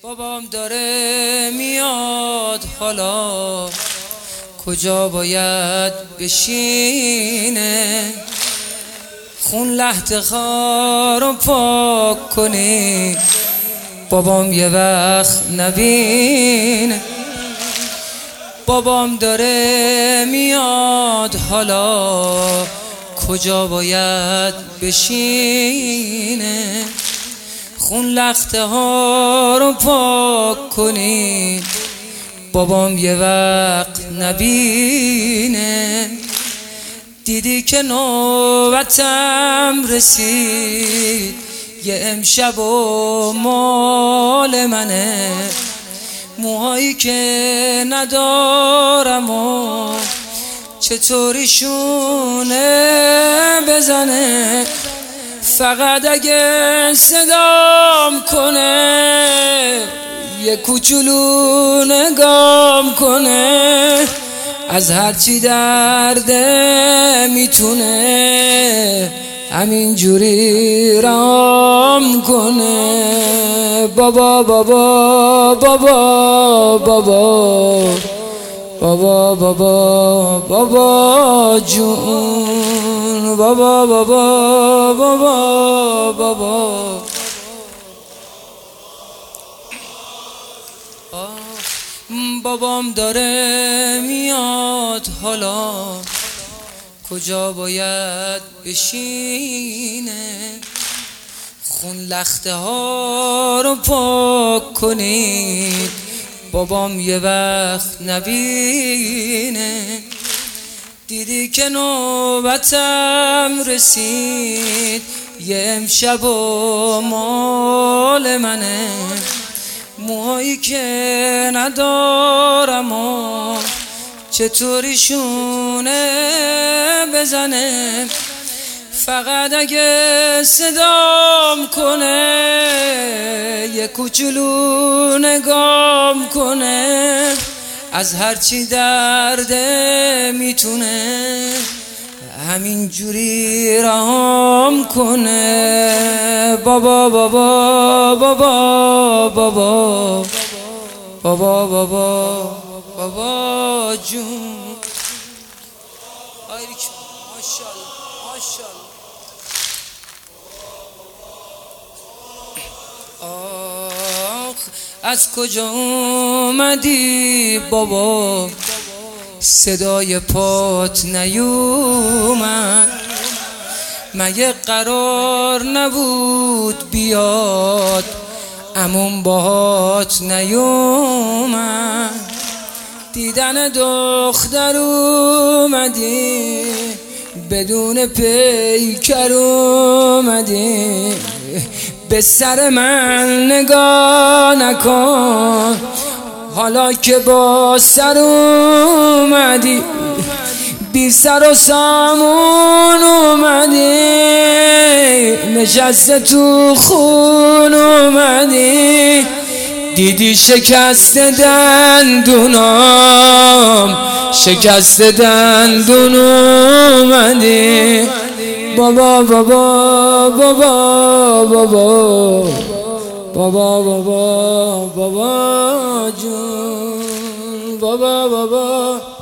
بابام داره میاد حالا کجا باید بشینه، خون لحت خارو پاک کنی بابام یه وقت نبینه. بابام داره میاد حالا کجا باید بشینه، خون لخته ها رو پاک کنید بابام یه وقت نبینه. دیدی که نوبتم رسید یه امشب و مال منه، موهایی که ندارم و چطوریشونه بزنه، فقط اگه صدام کنه یه کوچولو نگام کنه، از هرچی درده میتونه همینجوری رام کنه. بابا بابا بابا بابا بابا بابا بابا جون، بابا بابا بابا بابا. بابام داره میاد حالا کجا باید بشینه، خون لخته ها رو پاک کنید بابام یه وقت نبینه. دیدی که نوبتم رسید یه امشب و مال منه، موهایی که ندارم و چطوریشونه بزنه، فقط اگه صدام کنه یه کوچولو نگام کنه، از هرچی درده میتونه همینجوری رام کنه. بابا بابا بابا بابا بابا بابا بابا جون. ماشاءالله ماشاءالله. آخ از کجا اومدی بابا، صدای پات نیومد، مگه قرار نبود بیاد عموم باهات نیومد، دیدن دختر اومدی بدون پیکر اومدی، به سر من نگاه نکن حالا که با سر اومدی، بی سر و سامون اومدی، نشسته تو خون اومدی، دیدی شکست دندونام شکست دندون اومدی. بابا بابا بابا بابا بابا بابا بابا جون، بابا بابا